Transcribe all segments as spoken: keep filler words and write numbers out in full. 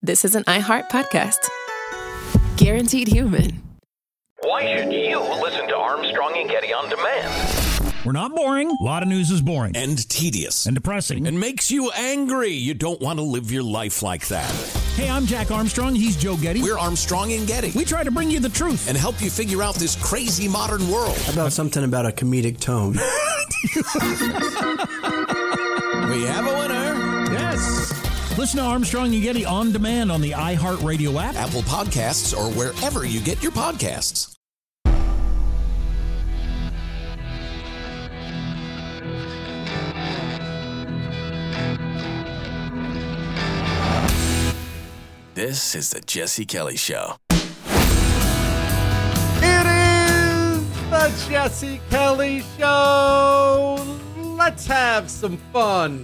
this is an iHeart podcast. Guaranteed human. Why should you listen to Armstrong and Getty on demand? We're not boring. A lot of news is boring. And tedious. And depressing. And makes you angry. You don't want to live your life like that. Hey, I'm Jack Armstrong. He's Joe Getty. We're Armstrong and Getty. We try to bring you the truth. And help you figure out this crazy modern world. How about something about a comedic tone? We have a winner. Yes. Listen to Armstrong and Getty on demand on the iHeartRadio app, Apple Podcasts, or wherever you get your podcasts. This is the Jesse Kelly Show. It is the Jesse Kelly Show. Let's have some fun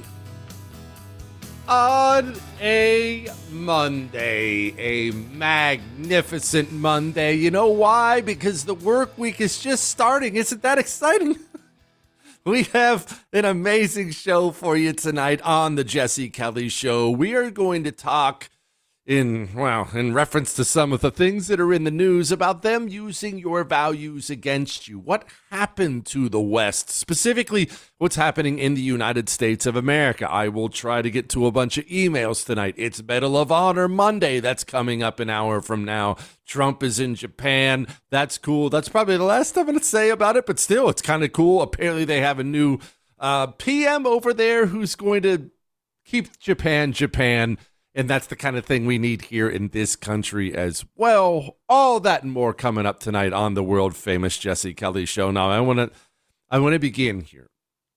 on a Monday, a magnificent Monday. You know why? Because the work week is just starting. Isn't that exciting? We have an amazing show for you tonight on the Jesse Kelly Show. We are going to talk in, well, in reference to some of the things that are in the news about them using your values against you. What happened to the West? Specifically, what's happening in the United States of America. I will try to get to a bunch of emails tonight. It's Medal of Honor Monday. That's coming up an hour from now. Trump is in Japan. That's cool. That's probably the last I'm going to say about it, but still, it's kind of cool. Apparently, they have a new uh, P M over there who's going to keep Japan, Japan. And that's the kind of thing we need here in this country as well. All that and more coming up tonight on the world famous Jesse Kelly Show. Now, I want to I want to begin here.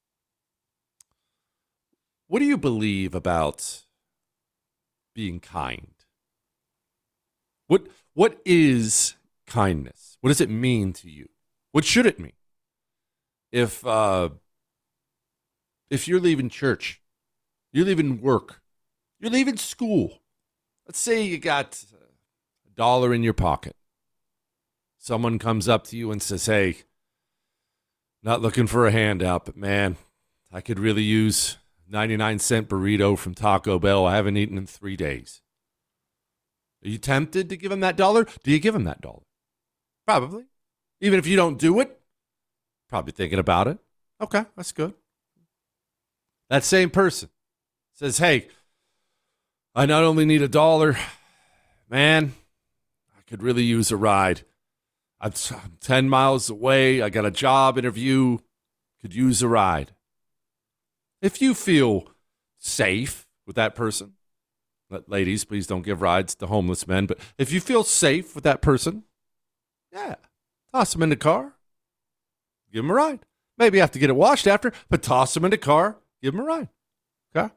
What do you believe about being kind? What what is kindness? What does it mean to you? What should it mean? If uh, if you're leaving church, you're leaving work, you're leaving school. Let's say you got a dollar in your pocket. Someone comes up to you and says, hey, not looking for a handout, but man, I could really use ninety-nine cent burrito from Taco Bell. I haven't eaten in three days. Are you tempted to give him that dollar? Do you give him that dollar? Probably. Even if you don't do it, probably thinking about it. Okay, that's good. That same person says, hey, I not only need a dollar, man, I could really use a ride. I'm ten miles away. I got a job interview. Could use a ride. If you feel safe with that person, ladies, please don't give rides to homeless men, but if you feel safe with that person, yeah, toss them in the car. Give them a ride. Maybe you have to get it washed after, but toss them in the car. Give them a ride. Okay?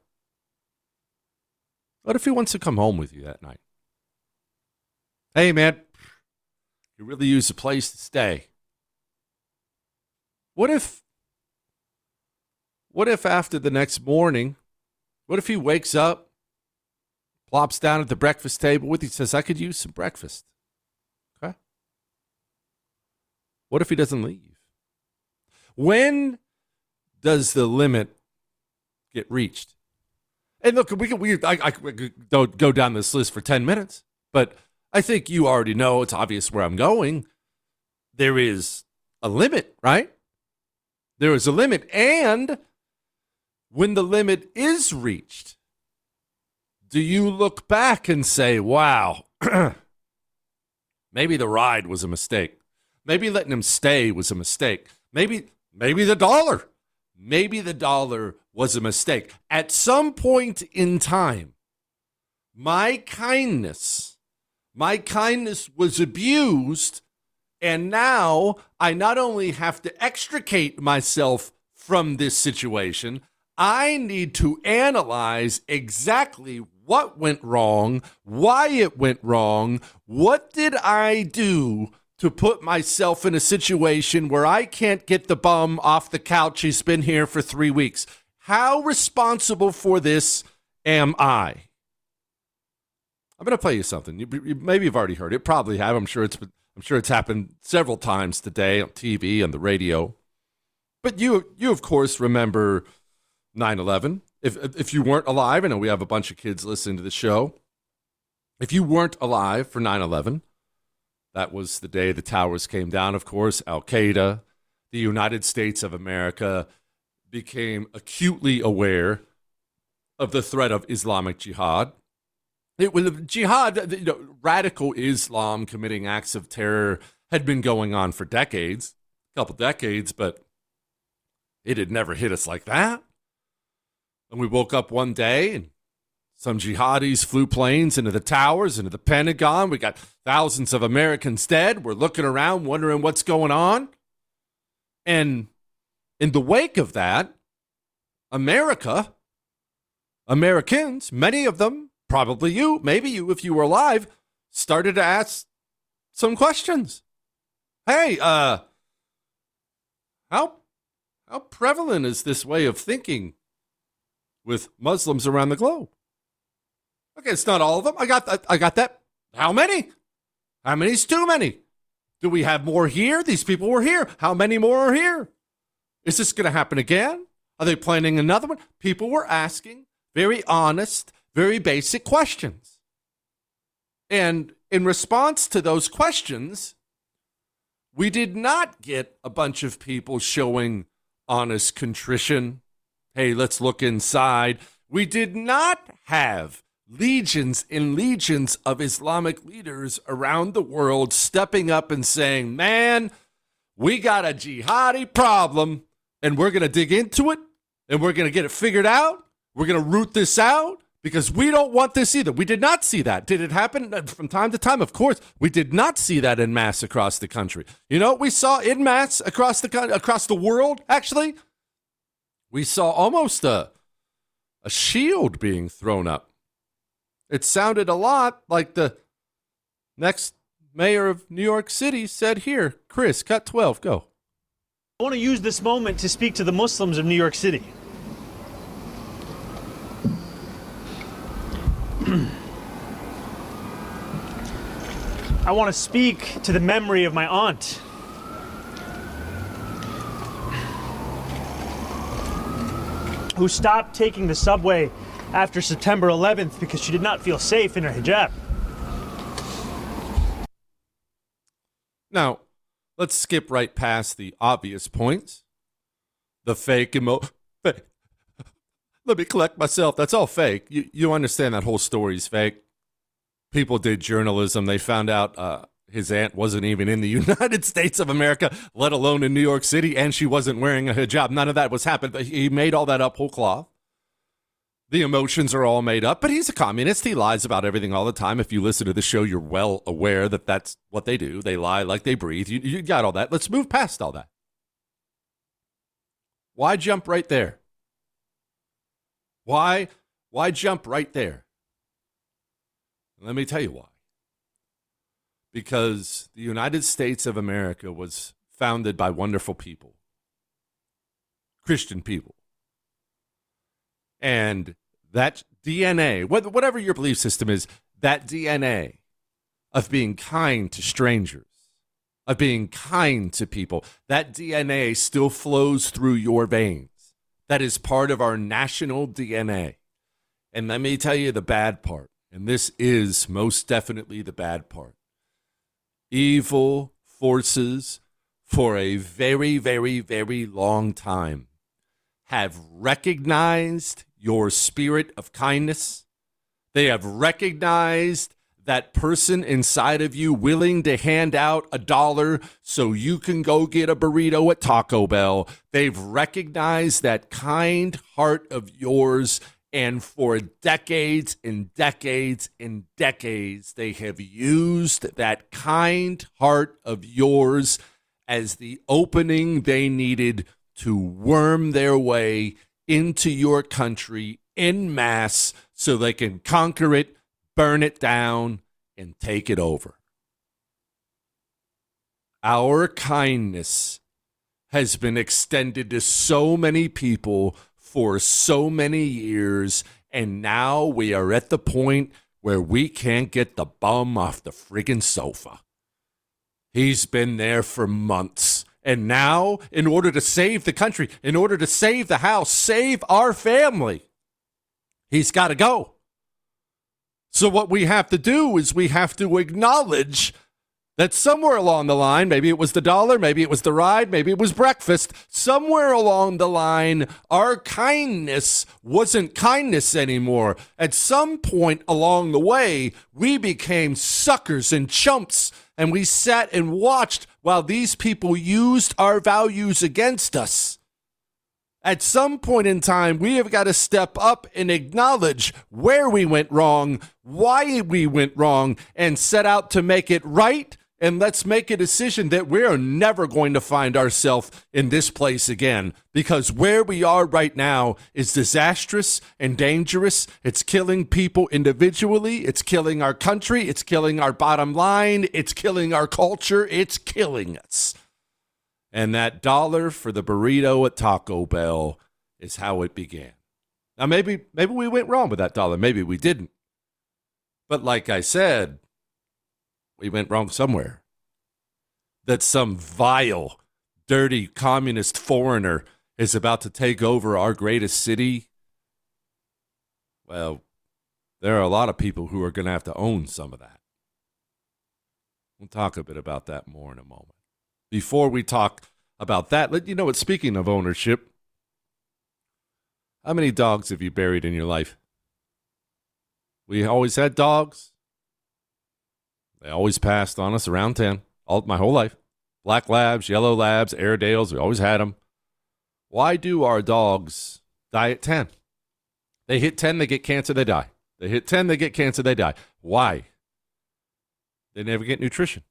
What if he wants to come home with you that night? Hey, man, you really use a place to stay. What if, what if after the next morning, what if he wakes up, plops down at the breakfast table with you, says, I could use some breakfast? Okay. What if he doesn't leave? When does the limit get reached? And look, we can we I, I could go down this list for ten minutes, but I think you already know, it's obvious where I'm going. There is a limit, right? There is a limit. And when the limit is reached, do you look back and say, wow, maybe the ride was a mistake. Maybe letting him stay was a mistake. Maybe, maybe the dollar. Maybe the dollar was a mistake. At some point in time, my kindness, my kindness was abused, and now I not only have to extricate myself from this situation, I need to analyze exactly what went wrong, why it went wrong, what did I do to put myself in a situation where I can't get the bum off the couch. He's been here for three weeks. How responsible for this am I? I'm going to play you something. You, you, maybe you've already heard it. Probably have. I'm sure it's been, I'm sure it's happened several times today on T V, on the radio. But you, you of course, remember nine eleven. If if you weren't alive, I know we have a bunch of kids listening to the show. If you weren't alive for nine eleven, that was the day the towers came down, of course. Al-Qaeda, the United States of America, became acutely aware of the threat of Islamic Jihad. It was jihad, you know, radical Islam committing acts of terror had been going on for decades, a couple decades, but it had never hit us like that. And we woke up one day and some jihadis flew planes into the towers, into the Pentagon. We got thousands of Americans dead. We're looking around wondering what's going on. And in the wake of that, America, Americans, many of them, probably you, maybe you if you were alive, started to ask some questions. Hey, uh, how, how prevalent is this way of thinking with Muslims around the globe? Okay, it's not all of them. I got that. I got that. How many? How many's too many? Do we have more here? These people were here. How many more are here? Is this going to happen again? Are they planning another one? People were asking very honest, very basic questions. And in response to those questions, we did not get a bunch of people showing honest contrition. Hey, let's look inside. We did not have legions and legions of Islamic leaders around the world stepping up and saying, man, we got a jihadi problem and we're going to dig into it and we're going to get it figured out. We're going to root this out because we don't want this either. We did not see that. Did it happen from time to time? Of course, we did not see that en masse across the country. You know what we saw en masse across the, across the world, actually? We saw almost a, a shield being thrown up. It sounded a lot like the next mayor of New York City said here. Chris, cut twelve, go. I want to use this moment to speak to the Muslims of New York City. I want to speak to the memory of my aunt. Who stopped taking the subway after September eleventh because she did not feel safe in her hijab. Now, let's skip right past the obvious points. The fake emo... Fake. Let me collect myself. That's all fake. You, you understand that whole story's fake. People did journalism. They found out uh, his aunt wasn't even in the United States of America, let alone in New York City, and she wasn't wearing a hijab. None of that was happened. But he made all that up whole cloth. The emotions are all made up, but he's a communist. He lies about everything all the time. If you listen to the show, you're well aware that that's what they do. They lie like they breathe. You, you got all that. Let's move past all that. Why jump right there? Why, why jump right there? Let me tell you why. Because the United States of America was founded by wonderful people, Christian people. And that D N A, whatever your belief system is, that D N A of being kind to strangers, of being kind to people, that D N A still flows through your veins. That is part of our national D N A. And let me tell you the bad part, and this is most definitely the bad part. Evil forces for a very, very, very long time have recognized your spirit of kindness. They have recognized that person inside of you willing to hand out a dollar so you can go get a burrito at Taco Bell. They've recognized that kind heart of yours, and for decades and decades and decades, they have used that kind heart of yours as the opening they needed to worm their way into your country en masse so they can conquer it, burn it down, and take it over. Our kindness has been extended to so many people for so many years, and now we are at the point where we can't get the bum off the friggin' sofa. He's been there for months. And now, in order to save the country, in order to save the house, save our family, he's got to go. So what we have to do is we have to acknowledge that somewhere along the line, maybe it was the dollar, maybe it was the ride, maybe it was breakfast, somewhere along the line, our kindness wasn't kindness anymore. At some point along the way, we became suckers and chumps, and we sat and watched while these people used our values against us. At some point in time, we have got to step up and acknowledge where we went wrong, why we went wrong, and set out to make it right. And let's make a decision that we're never going to find ourselves in this place again, because where we are right now is disastrous and dangerous. It's killing people individually. It's killing our country. It's killing our bottom line. It's killing our culture. It's killing us. And that dollar for the burrito at Taco Bell is how it began. Now, maybe maybe we went wrong with that dollar. Maybe we didn't. But like I said, we went wrong somewhere. That some vile, dirty, communist foreigner is about to take over our greatest city. Well, there are a lot of people who are going to have to own some of that. We'll talk a bit about that more in a moment. Before we talk about that, let you know what, speaking of ownership, how many dogs have you buried in your life? We always had dogs. They always passed on us around ten, all my whole life. Black Labs, Yellow Labs, Airedales, we always had them. Why do our dogs die at ten? They hit ten, they get cancer, they die. They hit ten, they get cancer, they die. Why? They never get nutrition.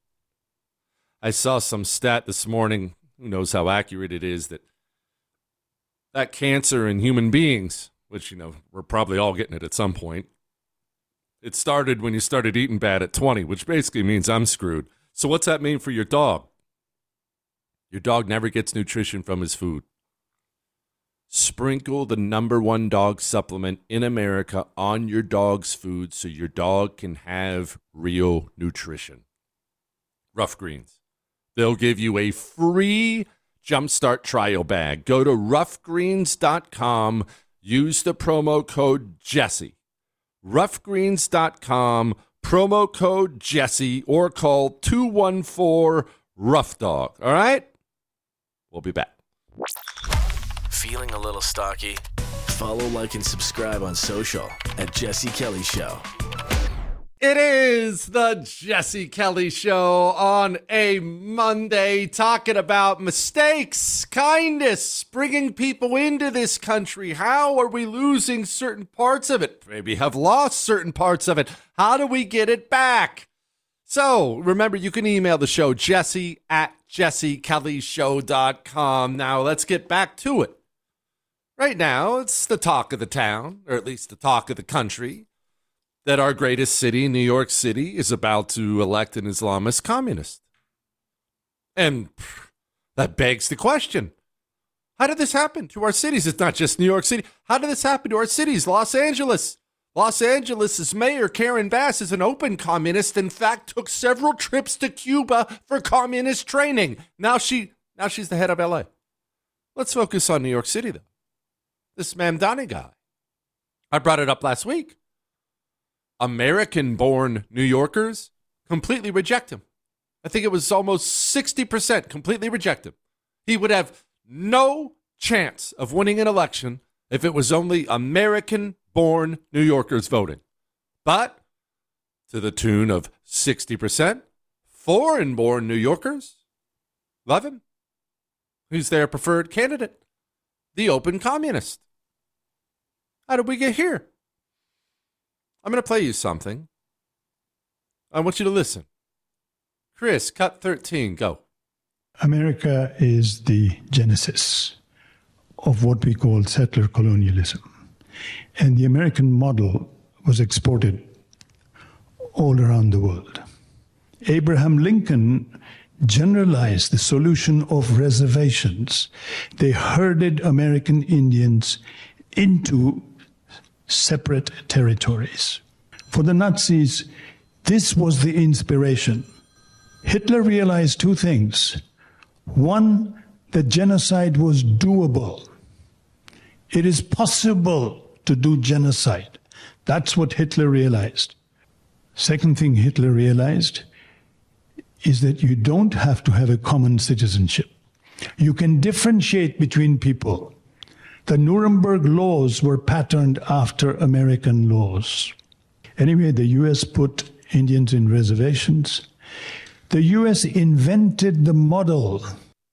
I saw some stat this morning, who knows how accurate it is, that that cancer in human beings, which, you know, we're probably all getting it at some point, it started when you started eating bad at twenty, which basically means I'm screwed. So what's that mean for your dog? Your dog never gets nutrition from his food. Sprinkle the number one dog supplement in America on your dog's food so your dog can have real nutrition. Rough Greens. They'll give you a free Jumpstart trial bag. Go to rough greens dot com. Use the promo code Jesse. rough greens dot com, promo code Jesse, or call two one four, rough dog. All right? We'll be back. Feeling a little stocky? Follow, like, and subscribe on social at Jesse Kelly Show. It is the Jesse Kelly Show on a Monday, talking about mistakes, kindness, bringing people into this country. How are we losing certain parts of it? Maybe have lost certain parts of it. How do we get it back? So remember, you can email the show, Jesse at jesse kelly show dot com. Now let's get back to it. Right now, it's the talk of the town, or at least the talk of the country, that our greatest city, New York City, is about to elect an Islamist communist. And that begs the question, how did this happen to our cities? It's not just New York City. How did this happen to our cities? Los Angeles. Los Angeles' mayor, Karen Bass, is an open communist. In fact, took several trips to Cuba for communist training. Now she, now she's the head of L A. Let's focus on New York City, though. This Mamdani guy. I brought it up last week. American-born New Yorkers completely reject him. I think it was almost sixty percent completely reject him. He would have no chance of winning an election if it was only American-born New Yorkers voting. But to the tune of sixty percent, foreign-born New Yorkers love him. Who's their preferred candidate? The open communist. How did we get here? I'm going to play you something. I want you to listen. Chris, cut thirteen, go. America is the genesis of what we call settler colonialism. And the American model was exported all around the world. Abraham Lincoln generalized the solution of reservations. They herded American Indians into separate territories. For the Nazis, this was the inspiration. Hitler realized two things. One, that genocide was doable. It is possible to do genocide. That's what Hitler realized. Second thing Hitler realized is that you don't have to have a common citizenship. You can differentiate between people. The Nuremberg laws were patterned after American laws. Anyway, the U S put Indians in reservations. The U S invented the model.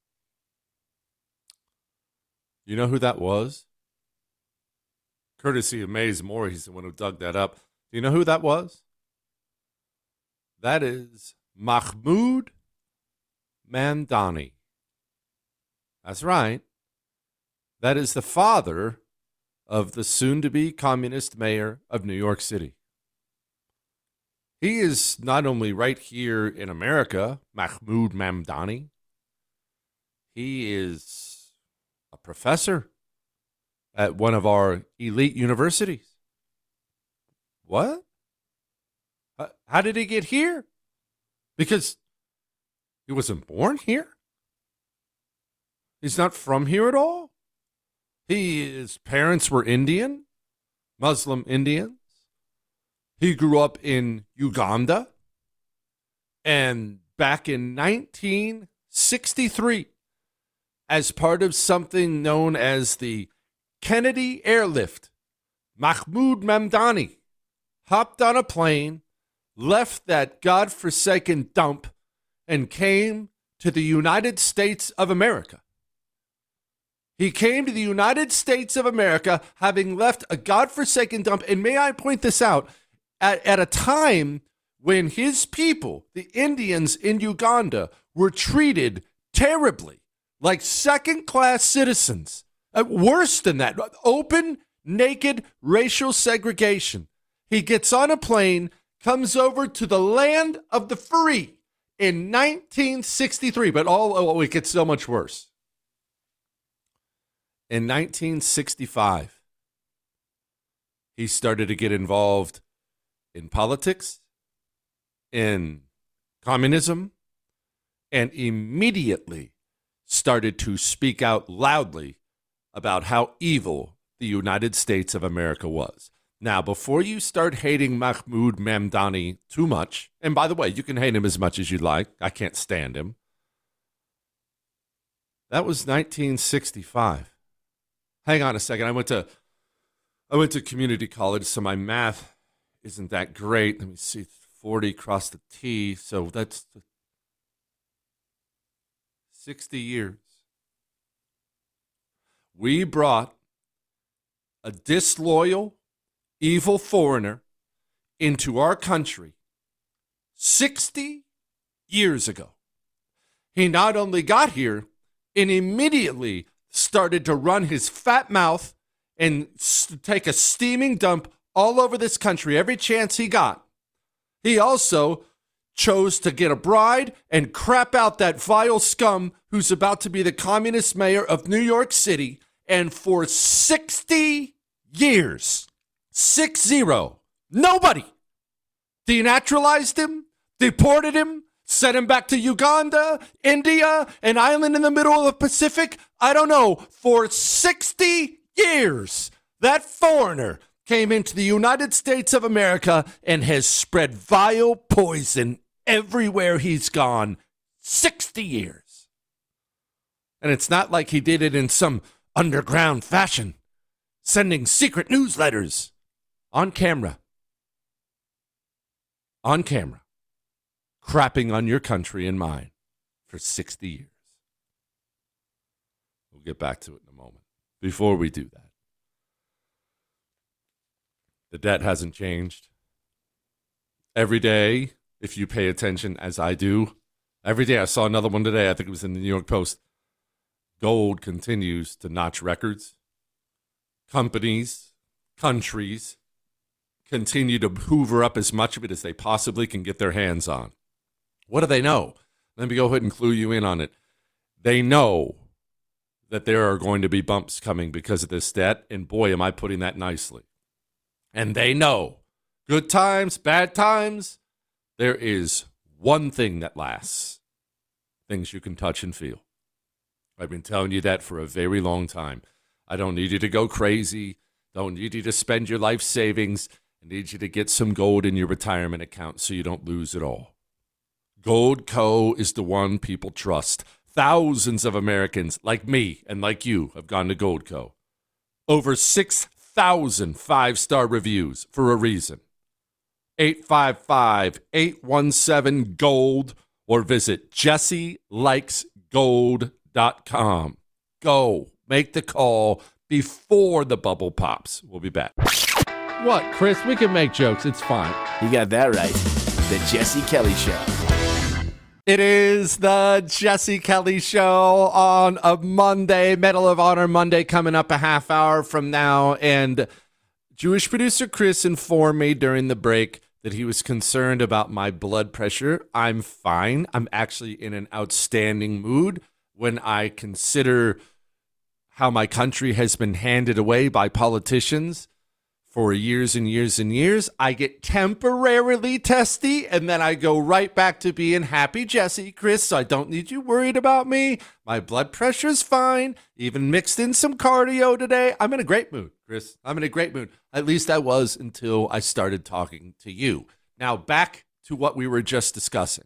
You know who that was? Courtesy of Mays Moore, he's the one who dug that up. Do you know who that was? That is Mahmoud Mamdani. That's right. That is the father of the soon-to-be communist mayor of New York City. He is not only right here in America, Mahmoud Mamdani, he is a professor at one of our elite universities. What? How did he get here? Because he wasn't born here? He's not from here at all? He, his parents were Indian, Muslim Indians. He grew up in Uganda. And back in nineteen sixty-three, as part of something known as the Kennedy Airlift, Mahmoud Mamdani hopped on a plane, left that godforsaken dump, and came to the United States of America. He came to the United States of America having left a godforsaken dump. And may I point this out, at, at a time when his people, the Indians in Uganda, were treated terribly, like second-class citizens. Uh, worse than that, open, naked racial segregation. He gets on a plane, comes over to the land of the free in nineteen sixty-three. But oh, oh, it gets so much worse. In nineteen sixty-five, he started to get involved in politics, in communism, and immediately started to speak out loudly about how evil the United States of America was. Now, before you start hating Mahmoud Mamdani too much, and by the way, you can hate him as much as you like. I can't stand him. That was nineteen sixty-five. Hang on a second. I went to I went to community college, so my math isn't that great. Let me see. forty cross the T, so that's sixty years. We brought a disloyal, evil foreigner into our country sixty years ago. He not only got here and immediately started to run his fat mouth and st- take a steaming dump all over this country every chance he got. He also chose to get a bride and crap out that vile scum who's about to be the communist mayor of New York City. And for sixty years, six zero, nobody denaturalized him, deported him, sent him back to Uganda, India, an island in the middle of the Pacific. I don't know. For sixty years, that foreigner came into the United States of America and has spread vile poison everywhere he's gone. sixty years. And it's not like he did it in some underground fashion, sending secret newsletters on camera. On camera. Crapping on your country and mine for sixty years. We'll get back to it in a moment. Before we do that, the debt hasn't changed. Every day, if you pay attention as I do, every day I saw another one today. I think it was in the New York Post. Gold continues to notch records. Companies, countries continue to hoover up as much of it as they possibly can get their hands on. What do they know? Let me go ahead and clue you in on it. They know that there are going to be bumps coming because of this debt, and boy, am I putting that nicely. And they know, good times, bad times, there is one thing that lasts. Things you can touch and feel. I've been telling you that for a very long time. I don't need you to go crazy. Don't need you to spend your life savings. I need you to get some gold in your retirement account so you don't lose it all. Goldco is the one people trust. Thousands of Americans like me and like you have gone to Goldco. Over six thousand five-star reviews for a reason. eight five five, eight one seven, GOLD or visit jesse likes gold dot com. Go. Make the call before the bubble pops. We'll be back. What, Chris? We can make jokes. It's fine. You got that right. The Jesse Kelly Show. It is the Jesse Kelly Show on a Monday, Medal of Honor Monday, coming up a half hour from now. And Jewish producer Chris informed me during the break that he was concerned about my blood pressure. I'm fine. I'm actually in an outstanding mood when I consider how my country has been handed away by politicians for years and years and years. I get temporarily testy, and then I go right back to being happy Jesse, Chris, so I don't need you worried about me. My blood pressure's fine, even mixed in some cardio today. I'm in a great mood, Chris. I'm in a great mood. At least I was until I started talking to you. Now, back to what we were just discussing.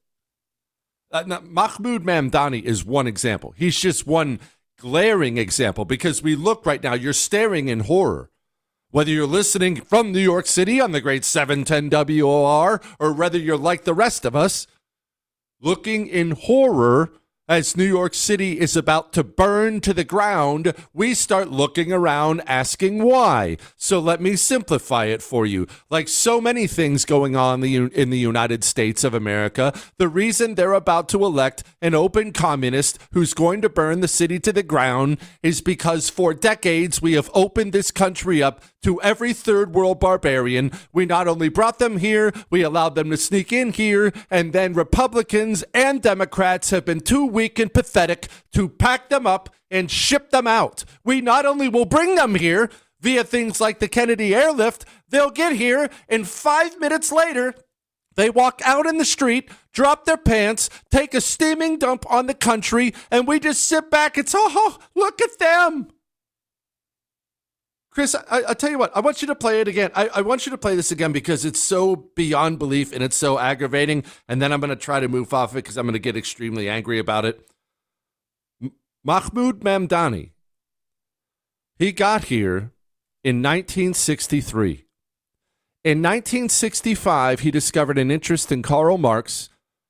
Uh, now, Mahmoud Mamdani is one example. He's just one glaring example, because we look right now, you're staring in horror. Whether you're listening from New York City on the great seven ten W O R, or whether you're like the rest of us, looking in horror as New York City is about to burn to the ground, we start looking around asking why. So let me simplify it for you. Like so many things going on in the United States of America, the reason they're about to elect an open communist who's going to burn the city to the ground is because for decades we have opened this country up to every third world barbarian. We not only brought them here, we allowed them to sneak in here, and then Republicans and Democrats have been too weak and pathetic to pack them up and ship them out. We not only will bring them here via things like the Kennedy airlift, they'll get here, and five minutes later, they walk out in the street, drop their pants, take a steaming dump on the country, and we just sit back and say, oh, look at them. Chris, I, I'll tell you what, I want you to play it again. I, I want you to play this again because it's so beyond belief and it's so aggravating. And then I'm going to try to move off it because I'm going to get extremely angry about it. M- Mahmoud Mamdani, he got here in nineteen sixty-three. In nineteen sixty-five, he discovered an interest in Karl Marx,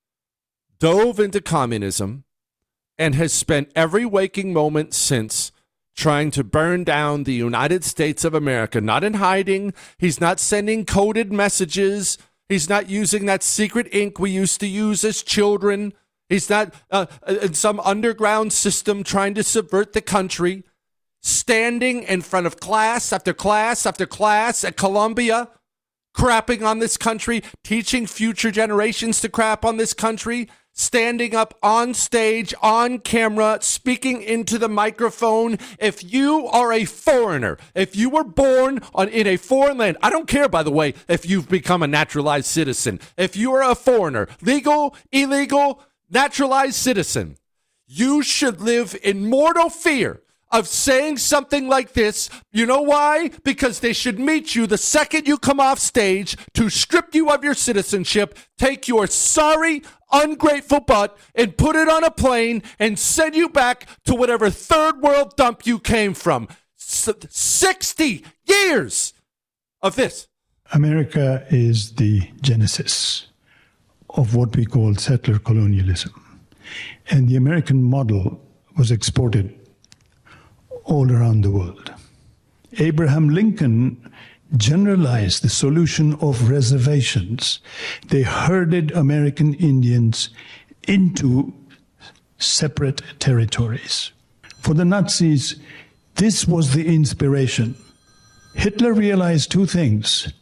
dove into communism, and has spent every waking moment since trying to burn down the United States of America, not in hiding. He's not sending coded messages. He's not using that secret ink we used to use as children. He's not uh, in some underground system trying to subvert the country. Standing in front of class after class after class at Columbia, crapping on this country, teaching future generations to crap on this country, standing up on stage, on camera, speaking into the microphone. If you are a foreigner, if you were born on in a foreign land, I don't care, by the way, if you've become a naturalized citizen. If you are a foreigner, legal, illegal, naturalized citizen, you should live in mortal fear of saying something like this. You know why? Because they should meet you the second you come off stage to strip you of your citizenship, take your sorry, ungrateful butt and put it on a plane and send you back to whatever third world dump you came from. S- sixty years of this. America is the genesis of what we call settler colonialism. And the American model was exported all around the world. Abraham Lincoln generalized the solution of reservations. They herded American Indians into separate territories. For the Nazis, this was the inspiration. Hitler realized two things.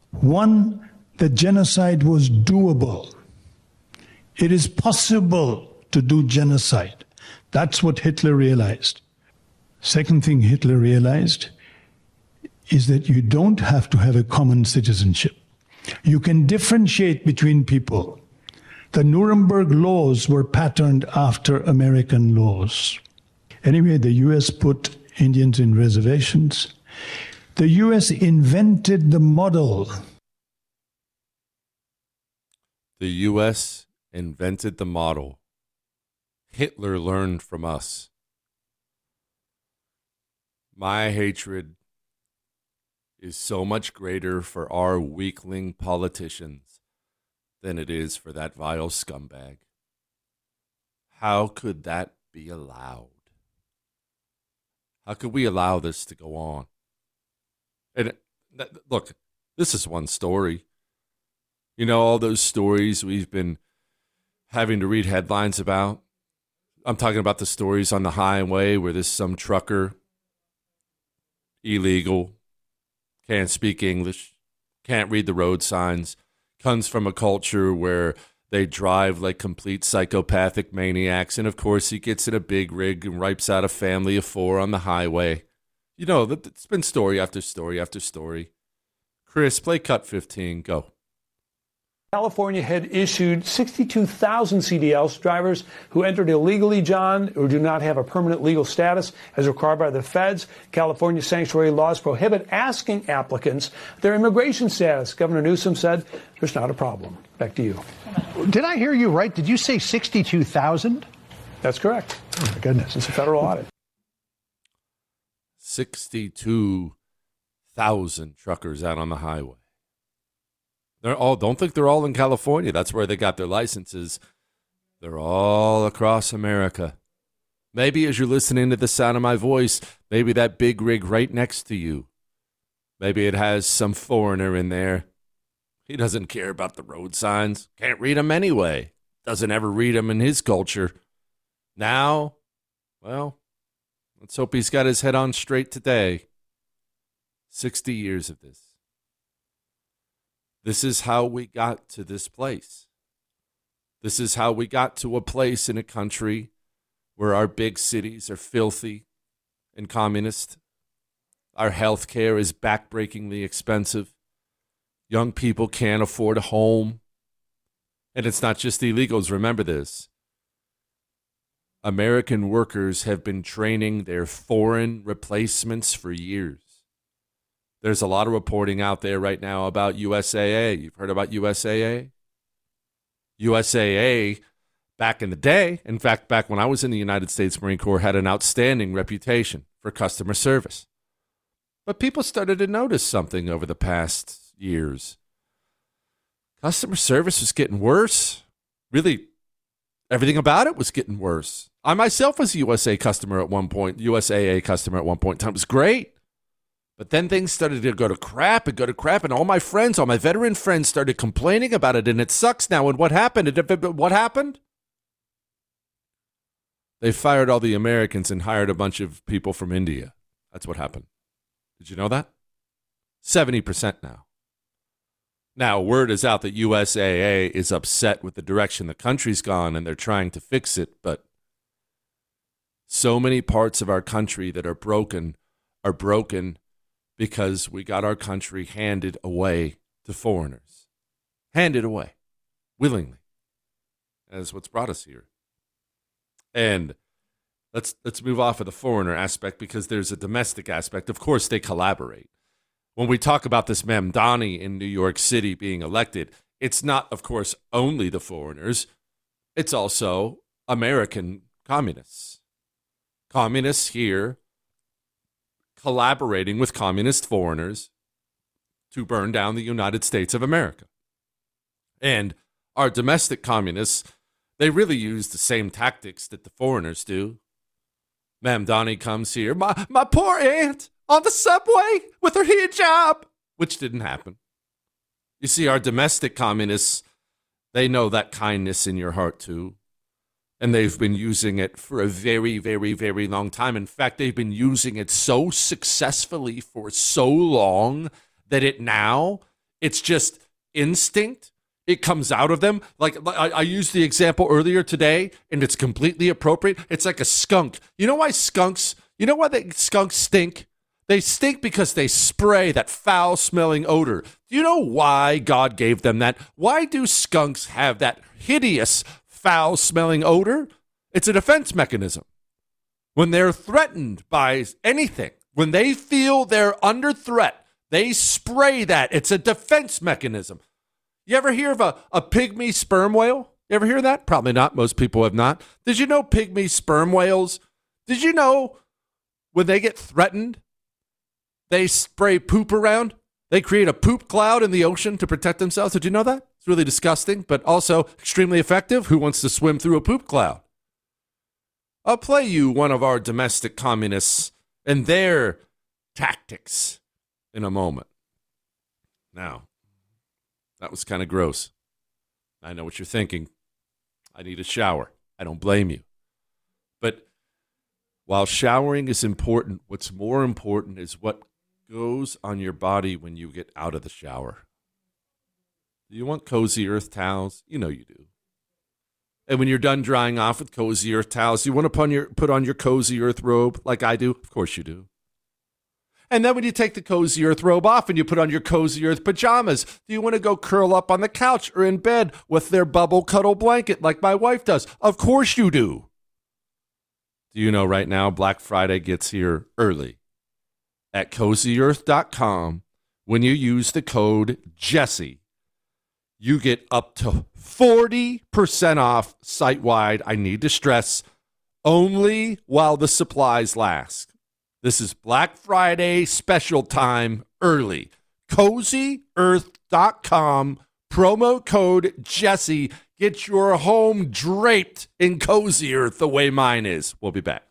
One, that genocide was doable. It is possible to do genocide. That's what Hitler realized. Second thing Hitler realized is that you don't have to have a common citizenship. You can differentiate between people. The Nuremberg laws were patterned after American laws. Anyway, the U S put Indians in reservations. The U S invented the model. The U S invented the model. Hitler learned from us. My hatred is so much greater for our weakling politicians than it is for that vile scumbag. How could that be allowed? How could we allow this to go on? And look, this is one story. You know, all those stories we've been having to read headlines about. I'm talking about the stories on the highway where there's some trucker, illegal, can't speak English, can't read the road signs, comes from a culture where they drive like complete psychopathic maniacs, and of course he gets in a big rig and wipes out a family of four on the highway. You know, it's been story after story after story. Chris, play cut fifteen, go. California had issued sixty-two thousand C D Ls, drivers who entered illegally, John, or do not have a permanent legal status as required by the feds. California sanctuary laws prohibit asking applicants their immigration status. Governor Newsom said there's not a problem. Back to you. Did I hear you right? Did you say sixty-two thousand? That's correct. Oh, my goodness. It's a federal audit. sixty-two thousand truckers out on the highway. They're all, don't think they're all in California. That's where they got their licenses. They're all across America. Maybe as you're listening to the sound of my voice, maybe that big rig right next to you, maybe it has some foreigner in there. He doesn't care about the road signs. Can't read them anyway. Doesn't ever read them in his culture. Now, well, let's hope he's got his head on straight today. sixty years of this. This is how we got to this place. This is how we got to a place in a country where our big cities are filthy and communist. Our health care is backbreakingly expensive. Young people can't afford a home. And it's not just illegals. Remember this. American workers have been training their foreign replacements for years. There's a lot of reporting out there right now about U S A A. You've heard about U S A A? U S A A, back in the day, in fact, back when I was in the United States Marine Corps, had an outstanding reputation for customer service. But people started to notice something over the past years. Customer service was getting worse. Really, everything about it was getting worse. I myself was a U S A customer at one point, U S A A customer at one point in time. It was great. But then things started to go to crap and go to crap, and all my friends, all my veteran friends started complaining about it, and it sucks now. And what happened? What happened? They fired all the Americans and hired a bunch of people from India. That's what happened. Did you know that? seventy percent now. Now, word is out that U S A A is upset with the direction the country's gone, and they're trying to fix it, but so many parts of our country that are broken are broken because we got our country handed away to foreigners. Handed away. Willingly. That's what's brought us here. And let's let's move off of the foreigner aspect because there's a domestic aspect. Of course, they collaborate. When we talk about this Mamdani in New York City being elected, it's not, of course, only the foreigners. It's also American communists. Communists here collaborating with communist foreigners to burn down the United States of America. And our domestic communists, they really use the same tactics that the foreigners do. Mamdani comes here, my, my poor aunt on the subway with her hijab, which didn't happen. You see, our domestic communists, they know that kindness in your heart too. And they've been using it for a very, very, very long time. In fact, they've been using it so successfully for so long that it now, it's just instinct. It comes out of them. Like I, I used the example earlier today, and it's completely appropriate. It's like a skunk. You know why skunks, you know why they, skunks stink? They stink because they spray that foul-smelling odor. Do you know why God gave them that? Why do skunks have that hideous foul-smelling odor? It's a defense mechanism. When they're threatened by anything, When they feel they're under threat, they spray that. It's a defense mechanism. You ever hear of a, a pygmy sperm whale? You ever hear that? Probably not. Most people have not. Did you know pygmy sperm whales? Did you know when they get threatened, they spray poop around? They create a poop cloud in the ocean to protect themselves. Did you know that? It's really disgusting, but also extremely effective. Who wants to swim through a poop cloud? I'll play you one of our domestic communists and their tactics in a moment. Now, that was kind of gross. I know what you're thinking. I need a shower. I don't blame you. But while showering is important, what's more important is what goes on your body when you get out of the shower. Do you want cozy earth towels? You know you do. And when you're done drying off with cozy earth towels, you want to put on your, put on your cozy earth robe like I do? Of course you do. And then when you take the cozy earth robe off and you put on your cozy earth pajamas, do you want to go curl up on the couch or in bed with their bubble cuddle blanket like my wife does? Of course you do. Do you know right now Black Friday gets here early at cozy earth dot com? When you use the code Jesse, you get up to forty percent off site-wide. I need to stress, only while the supplies last. This is Black Friday special time early. cozy earth dot com, promo code Jesse. Get your home draped in Cozy Earth the way mine is. We'll be back.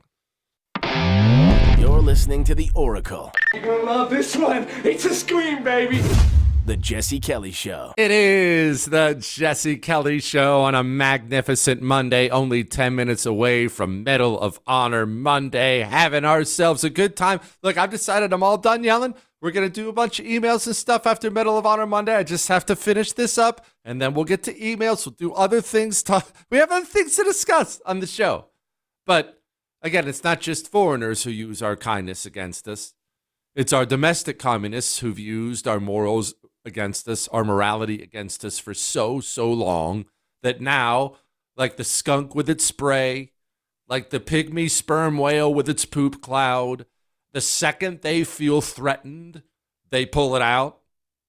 You're listening to The Oracle. You're going to love this one. It's a scream, baby. The Jesse Kelly Show. It is the Jesse Kelly Show on a magnificent Monday, only ten minutes away from Medal of Honor Monday, having ourselves a good time. Look, I've decided I'm all done yelling. We're going to do a bunch of emails and stuff after Medal of Honor Monday. I just have to finish this up, and then we'll get to emails. We'll do other things. Talk. We have other things to discuss on the show. But, again, it's not just foreigners who use our kindness against us. It's our domestic communists who've used our morals against us, our morality against us for so, so long that now, like the skunk with its spray, like the pygmy sperm whale with its poop cloud, the second they feel threatened, they pull it out.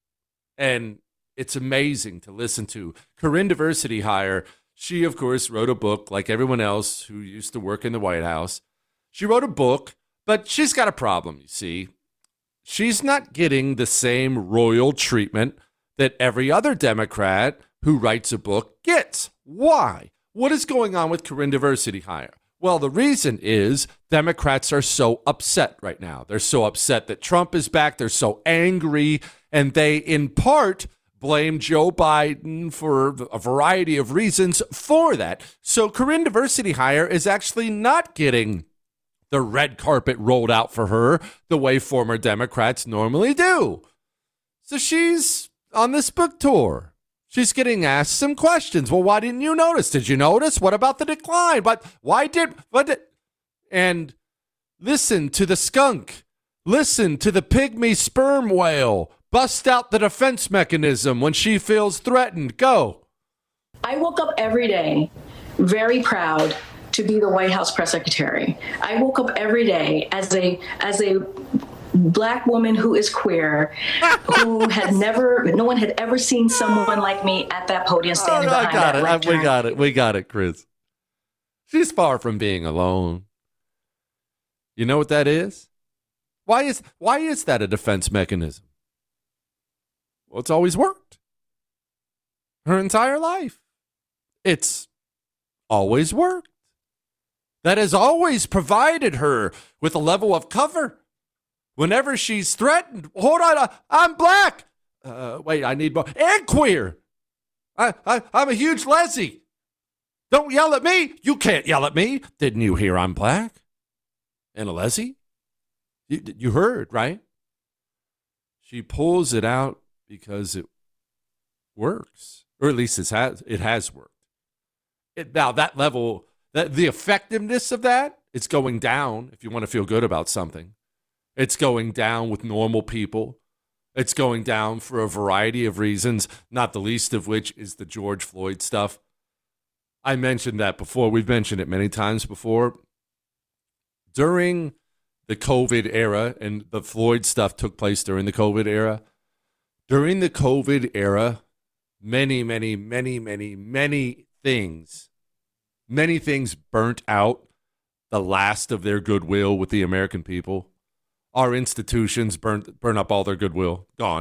And it's amazing to listen to. Corinne Diversity Hire, she, of course, wrote a book like everyone else who used to work in the White House. She wrote a book, but she's got a problem, you see. She's not getting the same royal treatment that every other Democrat who writes a book gets. Why? What is going on with Corinne Diversity Hire? Well, the reason is Democrats are so upset right now. They're so upset that Trump is back. They're so angry, and they, in part, blame Joe Biden for a variety of reasons for that. So Corinne Diversity Hire is actually not getting the red carpet rolled out for her the way former Democrats normally do. So she's on this book tour. She's getting asked some questions. Well, why didn't you notice? Did you notice? What about the decline? But why did, what did, and listen to the skunk. Listen to the pygmy sperm whale. Bust out the defense mechanism when she feels threatened. Go. I woke up every day very proud to be the White House press secretary. I woke up every day as a as a black woman who is queer, who had never, no one had ever seen someone like me at that podium standing oh, behind I got that it. lectern. We got it. We got it, Chris. She's far from being alone. You know what that is? Why is why is that a defense mechanism? Well, it's always worked. Her entire life. It's always worked. That has always provided her with a level of cover. Whenever she's threatened, hold on, I'm black. Uh, wait, I need more. And queer. I, I, I'm a huge lessie. Don't yell at me. You can't yell at me. Didn't you hear I'm black? And a lessie? You, you heard, right? She pulls it out because it works. Or at least it has, it has worked. It, now, that level, that the effectiveness of that, it's going down if you want to feel good about something. It's going down with normal people. It's going down for a variety of reasons, not the least of which is the George Floyd stuff. I mentioned that before. We've mentioned it many times before. During the COVID era, and the Floyd stuff took place during the COVID era. During the COVID era, many, many, many, many, many things, many things burnt out the last of their goodwill with the American people. Our institutions burnt, burn up all their goodwill, gone.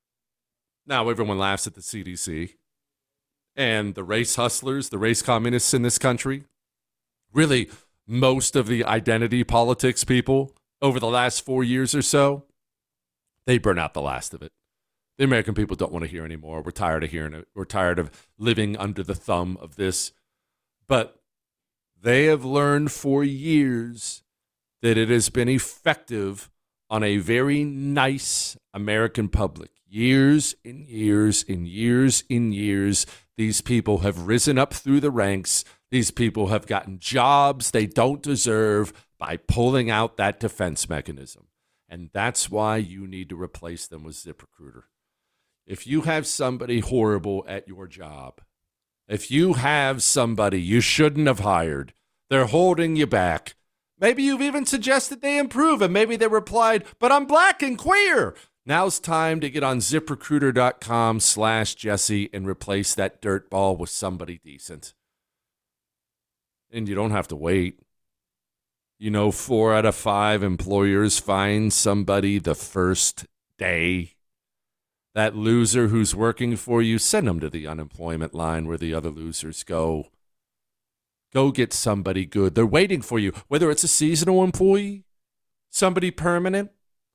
Now everyone laughs at the C D C. And the race hustlers, the race communists in this country, really most of the identity politics people over the last four years or so, they burn out the last of it. The American people don't want to hear anymore. We're tired of hearing it. We're tired of living under the thumb of this. But they have learned for years that it has been effective on a very nice American public. Years and years and years and years, these people have risen up through the ranks. These people have gotten jobs they don't deserve by pulling out that defense mechanism. And that's why you need to replace them with ZipRecruiter. If you have somebody horrible at your job, if you have somebody you shouldn't have hired, they're holding you back. Maybe you've even suggested they improve, and maybe they replied, but I'm black and queer. Now's time to get on ZipRecruiter.com slash Jesse and replace that dirtball with somebody decent. And you don't have to wait. You know, four out of five employers find somebody the first day. That loser who's working for you, send them to the unemployment line where the other losers go. Go get somebody good. They're waiting for you, whether it's a seasonal employee, somebody permanent.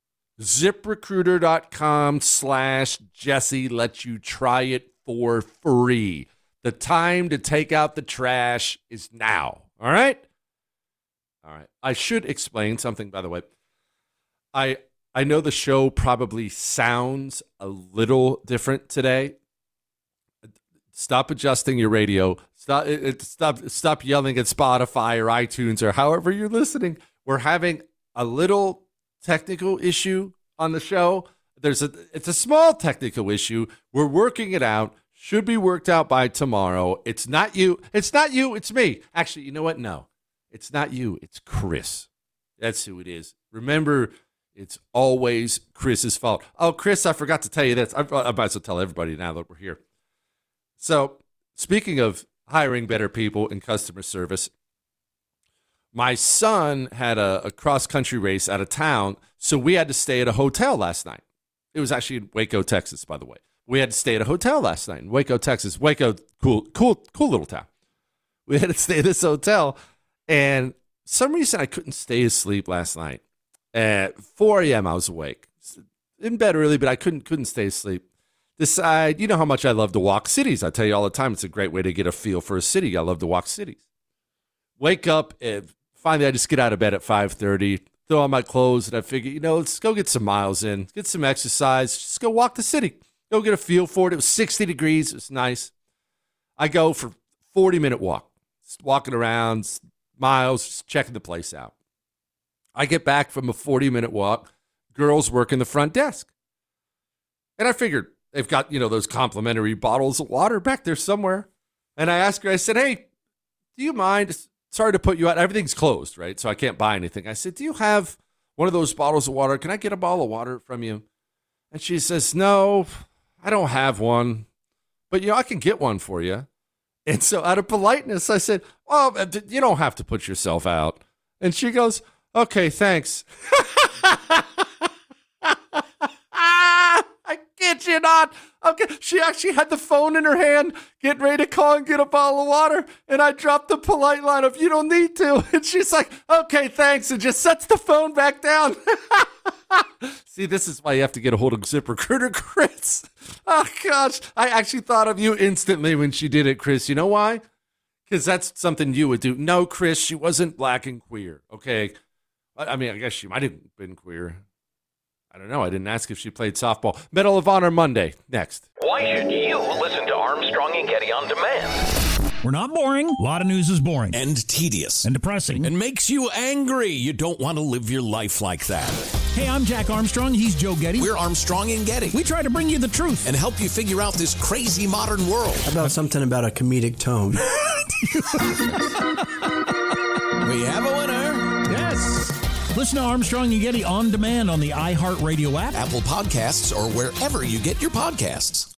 ZipRecruiter.com slash Jesse lets you try it for free. The time to take out the trash is now. All right? All right. I should explain something, by the way. I I know the show probably sounds a little different today. Stop adjusting your radio. Stop it, stop stop yelling at Spotify or iTunes or however you're listening. We're having a little technical issue on the show. There's a it's a small technical issue. We're working it out. Should be worked out by tomorrow. It's not you. It's not you. It's me. Actually, you know what? No. It's not you. It's Chris. That's who it is. Remember, it's always Chris's fault. Oh, Chris, I forgot to tell you this. I, I might as well tell everybody now that we're here. So, speaking of hiring better people in customer service, my son had a, a cross-country race out of town, so we had to stay at a hotel last night. It was actually in Waco, Texas, by the way. We had to stay at a hotel last night in Waco, Texas. Waco, cool, cool, cool little town. We had to stay at this hotel, and for some reason I couldn't stay asleep last night. At four a.m. I was awake, in bed early, but I couldn't couldn't stay asleep. Decide, you know how much I love to walk cities. I tell you all the time, it's a great way to get a feel for a city. I love to walk cities. Wake up, and finally I just get out of bed at five thirty, throw on my clothes, and I figure, you know, let's go get some miles in, get some exercise, just go walk the city, go get a feel for it. It was sixty degrees. It was nice. I go for forty-minute walk, just walking around, miles, just checking the place out. I get back from a forty-minute walk. Girls working the front desk. And I figured they've got, you know, those complimentary bottles of water back there somewhere. And I asked her, I said, hey, do you mind? Sorry to put you out. Everything's closed, right? So I can't buy anything. I said, do you have one of those bottles of water? Can I get a bottle of water from you? And she says, no, I don't have one. But, you know, I can get one for you. And so out of politeness, I said, well, you don't have to put yourself out. And she goes, okay, thanks. I kid you not. Okay, she actually had the phone in her hand, getting ready to call and get a bottle of water, and I dropped the polite line of, you don't need to. And she's like, okay, thanks, and just sets the phone back down. See, this is why you have to get a hold of ZipRecruiter, Chris. Oh, gosh. I actually thought of you instantly when she did it, Chris. You know why? Because that's something you would do. No, Chris, she wasn't black and queer, okay? I mean, I guess she might have been queer. I don't know. I didn't ask if she played softball. Medal of Honor Monday. Next. Why should you listen to Armstrong and Getty on demand? We're not boring. A lot of news is boring. And tedious. And depressing. And makes you angry. You don't want to live your life like that. Hey, I'm Jack Armstrong. He's Joe Getty. We're Armstrong and Getty. We try to bring you the truth. And help you figure out this crazy modern world. How about something about a comedic tone? We have a winner. Yes. Listen to Armstrong and Getty on demand on the iHeartRadio app, Apple Podcasts, or wherever you get your podcasts.